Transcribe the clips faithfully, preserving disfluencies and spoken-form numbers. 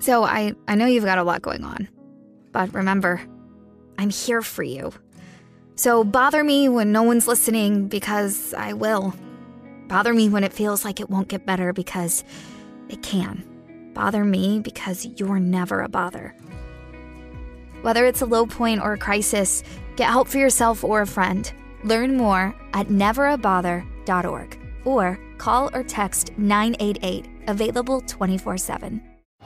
So I, I know you've got a lot going on, but remember, I'm here for you. So bother me when no one's listening, because I will. Bother me when it feels like it won't get better, because it can. Bother me because you're never a bother. Whether it's a low point or a crisis, get help for yourself or a friend. Learn more at never a bother dot org or call or text nine eight eight, available twenty-four seven.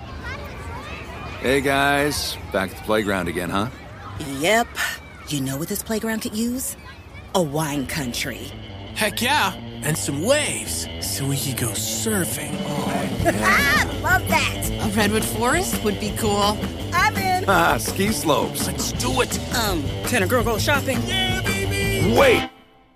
Hey guys, back at the playground again, huh? Yep. You know what this playground could use? A wine country. Heck yeah, and some waves so we could go surfing. Oh, yeah. Ah, love that. A redwood forest would be cool. I'm in. Ah, ski slopes. Let's do it. Um, can a girl go shopping? Yeah, baby. Wait!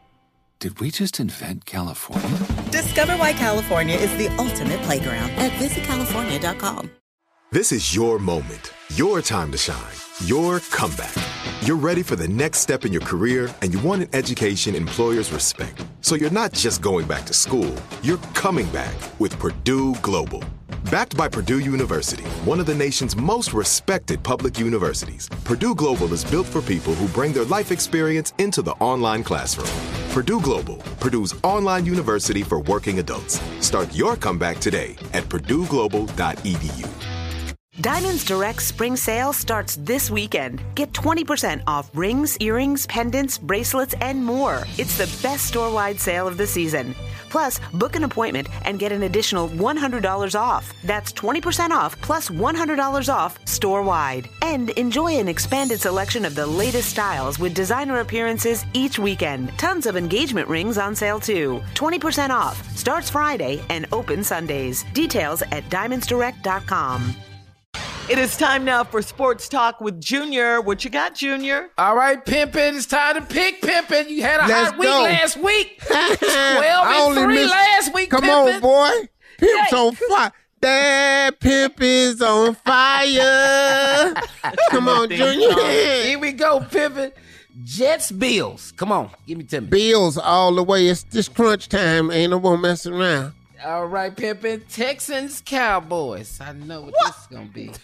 Did we just invent California? Discover why California is the ultimate playground at visit california dot com. This is your moment, your time to shine, your comeback. You're ready for the next step in your career, and you want an education employers respect. So you're not just going back to school, you're coming back with Purdue Global. Backed by Purdue University, one of the nation's most respected public universities, Purdue Global is built for people who bring their life experience into the online classroom. Purdue Global, Purdue's online university for working adults. Start your comeback today at purdue global dot e d u. Diamonds Direct Spring Sale starts this weekend. Get twenty percent off rings, earrings, pendants, bracelets, and more. It's the best store-wide sale of the season. Plus, book an appointment and get an additional one hundred dollars off. That's twenty percent off plus one hundred dollars off store-wide. And enjoy an expanded selection of the latest styles with designer appearances each weekend. Tons of engagement rings on sale too. twenty percent off. Starts Friday and open Sundays. Details at diamonds direct dot com. It is time now for Sports Talk with Junior. What you got, Junior? All right, Pimpin', it's time to pick Pimpin'. You had a Let's hot week go. last week. twelve I and only three missed- last week, Come Pimpin'. on, boy. Pimp's Hey. on fire. That pimp is on fire. Come on, Junior. Here we go, Pimpin'. Jets, Bills. Come on, give me to me. Bills all the way. It's just crunch time. Ain't no more messing around. All right, Pimpin'. Texans, Cowboys. I know what, what? this is going to be.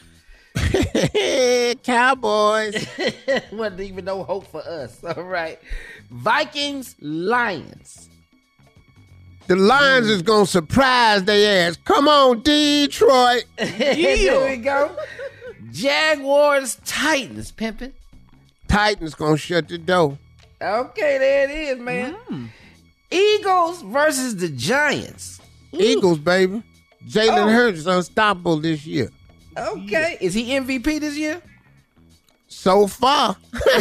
Cowboys. Wasn't even no hope for us. All right. Vikings, Lions. The Lions is going to surprise their ass. Come on, Detroit. Here we go. Jaguars, Titans, Pimpin'. Titans going to shut the door. Okay, there it is, man. Mm. Eagles versus the Giants. Ooh. Eagles, baby. Jalen oh. Hurts is unstoppable this year. Okay. Is he M V P this year? So far.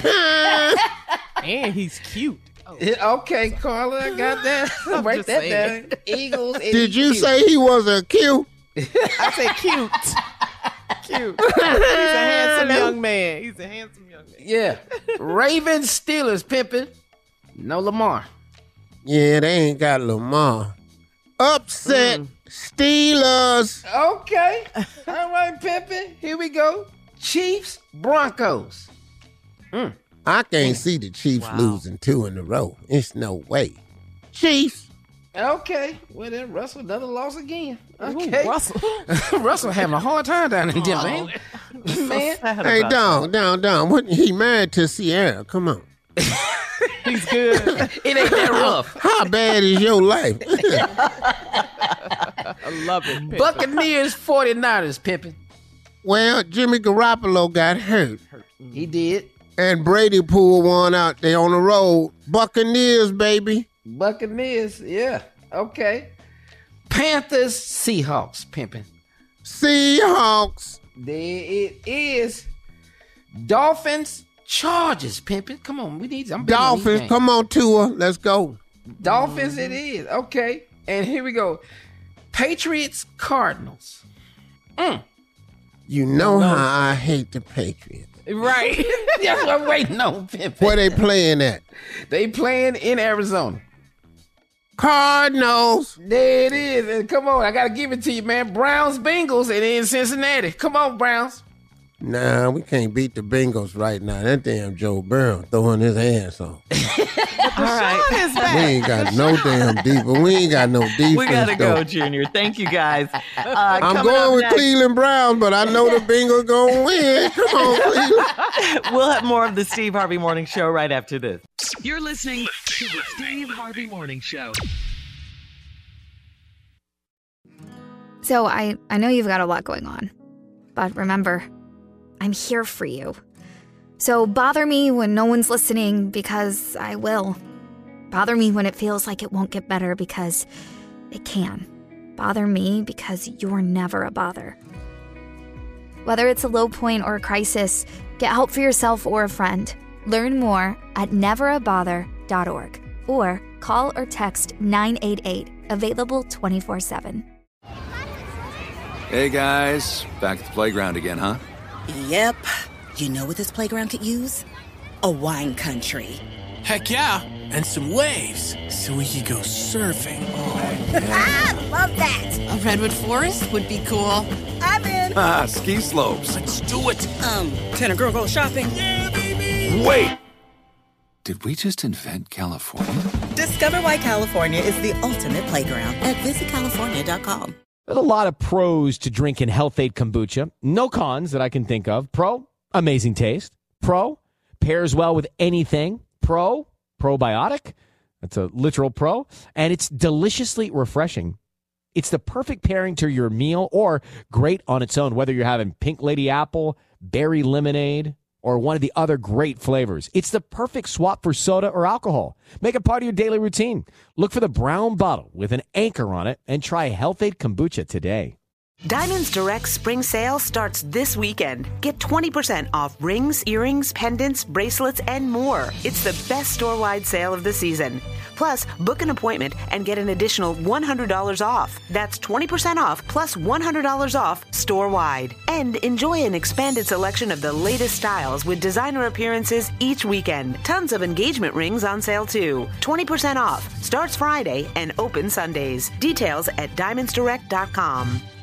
And he's cute. Oh. Okay, Carla, I got that. Break that saying. down. Eagles. Did you cute. say he was a cute? I said cute. Cute. He's a handsome young man. He's a handsome young man. Yeah. Ravens, Steelers, Pimpin'. No Lamar. Yeah, they ain't got Lamar. Upset mm. Steelers. Okay. All right, Pimpin'. Here we go. Chiefs, Broncos. Mm. I can't see the Chiefs wow. losing two in a row. It's no way. Chiefs. Okay. Well, then Russell, another loss again. Okay. Ooh, Russell. Russell having a hard time down in Denver, oh, man. So hey, down, down, down. What, he married to Sierra. Come on. He's good. It ain't that rough. How bad is your life? I love it. Pimpin'. Buccaneers, forty-niners, Pimpin'. Well, Jimmy Garoppolo got hurt. He did. And Brady pulled one out there on the road. Buccaneers, baby. Buccaneers, yeah. Okay. Panthers, Seahawks, Pimpin'. Seahawks. There it is. Dolphins, Chargers, Pimpin'. Come on, we need some. Dolphins, come on, Tua. Let's go. Dolphins it is. Okay. And here we go. Patriots, Cardinals. Mm. You know no, no. how I hate the Patriots. Right. That's what I'm waiting on, Pimpin'. Where they playing at? They playing in Arizona. Cardinals. There it is. And come on, I got to give it to you, man. Browns, Bengals, and in Cincinnati. Come on, Browns. Nah, we can't beat the Bengals right now. That damn Joe Burrow throwing his hands on. All right. Is back. We ain't got no damn defense. We ain't got no defense. We gotta though. go, Junior. Thank you, guys. Uh, I'm coming going up with next, Cleveland Browns, but I know the Bengals gonna win. Come on, Cleveland. We'll have more of the Steve Harvey Morning Show right after this. You're listening to the Steve Harvey Morning Show. So I, I know you've got a lot going on, but remember, I'm here for you. So bother me when no one's listening, because I will. Bother me when it feels like it won't get better, because it can. Bother me because you're never a bother. Whether it's a low point or a crisis, get help for yourself or a friend. Learn more at never a bother dot org or call or text nine eight eight, available twenty-four seven. Hey guys, back at the playground again, huh? Yep. You know what this playground could use? A wine country. Heck yeah, and some waves so we could go surfing. Oh, yeah. Love that. A redwood forest would be cool. I'm in. Ah, ski slopes. Let's do it. Um, can a girl go shopping? Yeah, baby. Wait! Did we just invent California? Discover why California is the ultimate playground at visit california dot com. There's a lot of pros to drinking Health-Ade kombucha. No cons that I can think of. Pro, amazing taste. Pro, pairs well with anything. Pro, probiotic. That's a literal pro. And it's deliciously refreshing. It's the perfect pairing to your meal or great on its own, whether you're having pink lady apple, berry lemonade, or one of the other great flavors. It's the perfect swap for soda or alcohol. Make it part of your daily routine. Look for the brown bottle with an anchor on it and try Health-Ade kombucha today. Diamonds Direct spring sale starts this weekend. Get twenty percent off rings, earrings, pendants, bracelets, and more. It's the best store-wide sale of the season. Plus, book an appointment and get an additional one hundred dollars off. That's twenty percent off plus one hundred dollars off store-wide. And enjoy an expanded selection of the latest styles with designer appearances each weekend. Tons of engagement rings on sale too. twenty percent off. Starts Friday and open Sundays. Details at diamonds direct dot com.